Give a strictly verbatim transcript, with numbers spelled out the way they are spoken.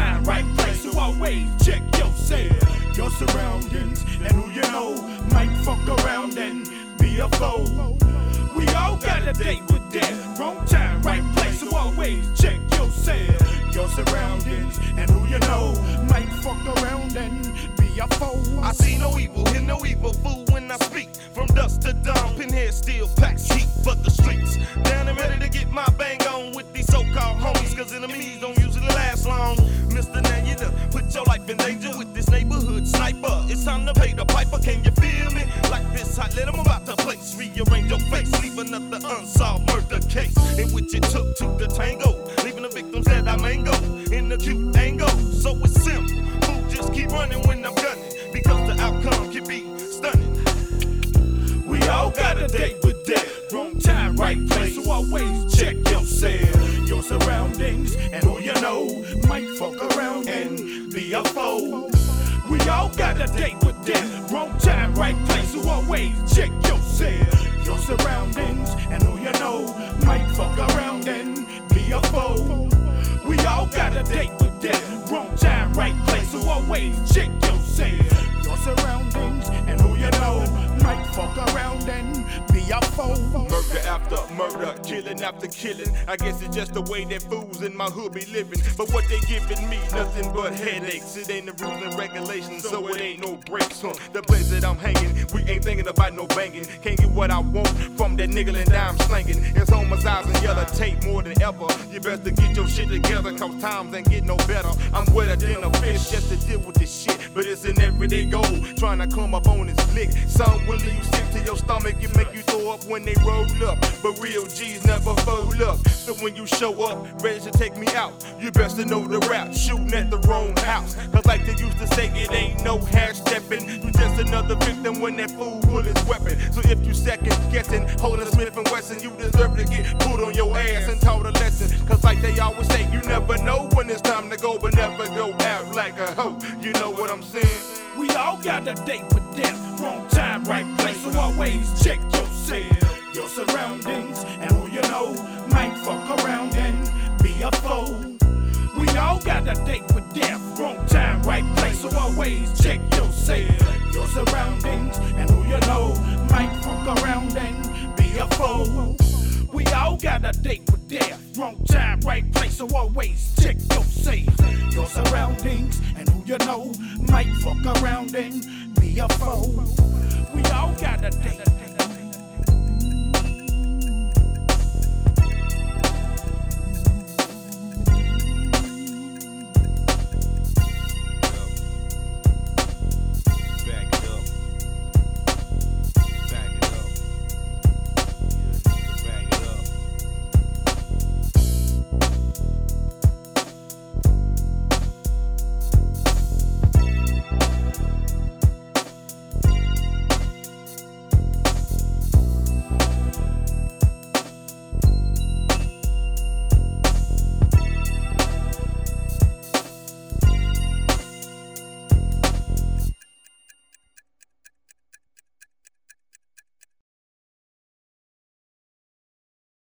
time, right place, so always check yourself, your surroundings, and who you know might fuck around and be a foe. We all got a date with death. Wrong time, right place, so always check yourself, your surroundings, and who you know might fuck around and be a foe. I see no evil, hear no evil, fool when I speak. From dusk to dawn, pinhead still packs heat for the streets. Down and ready to get my bang on with these so-called homies, cause enemies don't usually last long. Mister Now you done put your life in danger with this neighborhood sniper. It's time to pay the piper, can you feel me? Like this hot lit, I'm about to place, rearrange your face, leave another unsolved murder case in which it took to the tango, leaving the victims that I mango in the cute angle. So it's simple, fool, just keep running when I'm gunning, because the outcome can be stunning. We all got a date with death. Wrong time, right place, so always check yourself, your surroundings, and who you know might fuck around and be a foe. We all got a date with death. Wrong time, right place, so always check yourself, your surroundings, and who you know might fuck around and be a foe. We all got a date with death. Wrong time, right place, so always check yourself, your surroundings, and who you know might fuck around and be a foe. Murder after murder, killing after killing. I guess it's just the way that fools in my hood be living. But what they giving me, nothing but headaches. It ain't the rules and regulations, so it ain't no breaks. Huh? The place that I'm hanging, we ain't thinking about no banging. Can't get what I want from that nickel and dime slanging. It's homicides and yellow tape more than ever. You better get your shit together, cause times ain't getting no better. I'm wetter than a fish just to deal with this shit, but it's an everyday goal, trying to come up on this flick. Some will leave you sick to your stomach and make you throw up when they roll up, but real G's never fold up. So when you show up, ready to take me out, you best to know the route, shooting at the wrong house. Cause like they used to say, it ain't no half stepping. You just another victim when that fool pull his weapon. So if you second guessing, holding a Smith and Wesson, you deserve to get put on your ass and taught a lesson. Cause like they always say, you never know when it's time to go, but never go out like a hoe. You know what I'm saying? We all got a date with death. Wrong time, right place, so always check yourself, your surroundings, and who you know might fuck around and be a foe. We all got a date with death. Wrong time, right place, so always check yourself, your surroundings, and who you know might fuck around and be a foe. We all got a date with death. Wrong time, right place, so always check yourself, your surroundings, and who you know might fuck around and be a foe. We all got a date.